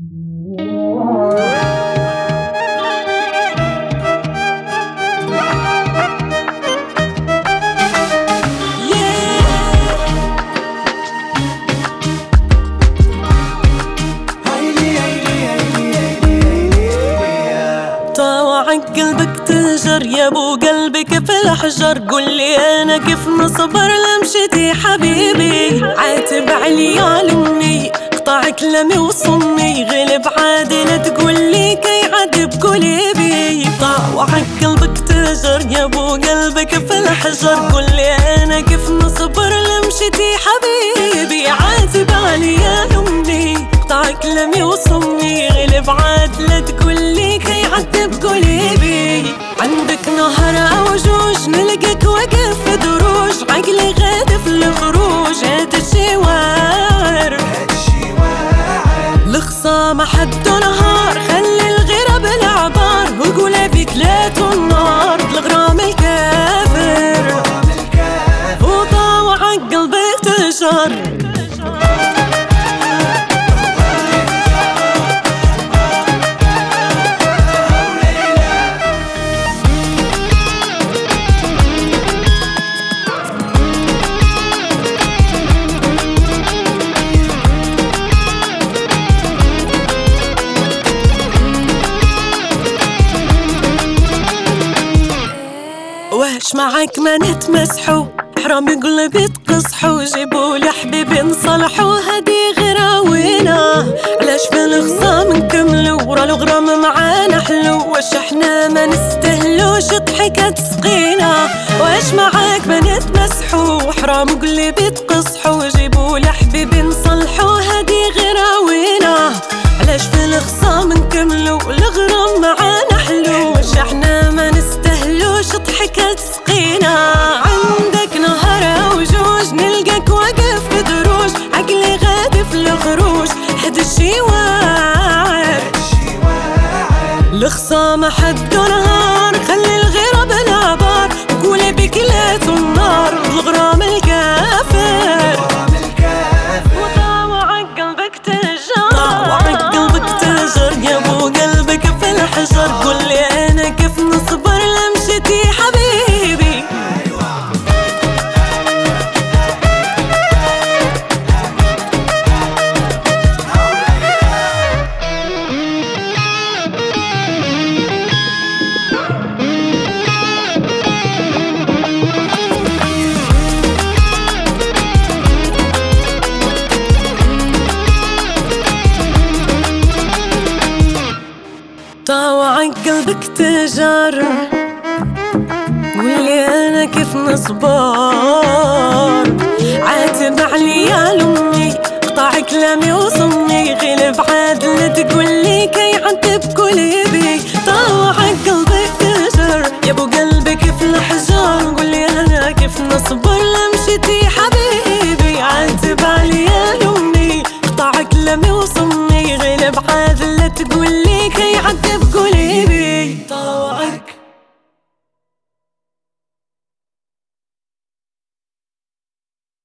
طاوعك قلبك تنجر يا ابو قلبي كيف الحجر، قولي انا كيف نصبر لمشتي حبيبي. عاتب علي علمني قطع كلامي وصمني، غلب عادي لا تقولي كي عاتب قلبي. طاوعك قلبك تنجر يا ابو قلبي كيف الحجر، قولي انا كيف نصبر لمشتي حبيبي. عاتب علي علمني قطع كلامي وصمني، غلب عاد لا تقولي كي عاتب قلبي. عندك نهر او جوج نلقاك واقف في دروج، عقلي غادي في الخروج هاد الشوار. الخصام حدو نهار خلي الغيرة بالعبار، وقولها فيك لا النار بالغرام الكافر. وطاوعك قلبك تجر واش معاك ما نتمسحو، حرام قلبي تقصحو، جيبولي حبيبي نصلحو هادي غراوينا. علاش في الخصام نكملو ورا الغرام معانا حلو، واش احنا ما نستهلوش ضحكة تسقينا. واش معاك ما نتمسحو، حرام قلبي تقصحو، جيبولي حبيبي نصلحو هادي غراوينا. علاش في الخصام نكملو الغرام معانا حلو، واش احنا ما نستهلوش ضحكة تسقينا. عندك نهر او جوج نلقاك واقف في دروج، عقلي غادي في الخروج حد الشوار. الخصام حدو نهار خلي الغيرة بالعبار، وقولي بك لا النار الغرام الكافر. وطاوعك قلبك تجر، طاوعك قلبك تجر يا ابو قلبك في الحجر، قولي انا كيف نصبر لمشتي حبيبي. طاوعك قلبك تجر، قولي انا كيف نصبر. عاتب علي علمني قطع كلامي وصمني، غلب عاد لا تقولي كي عاتب قلبي.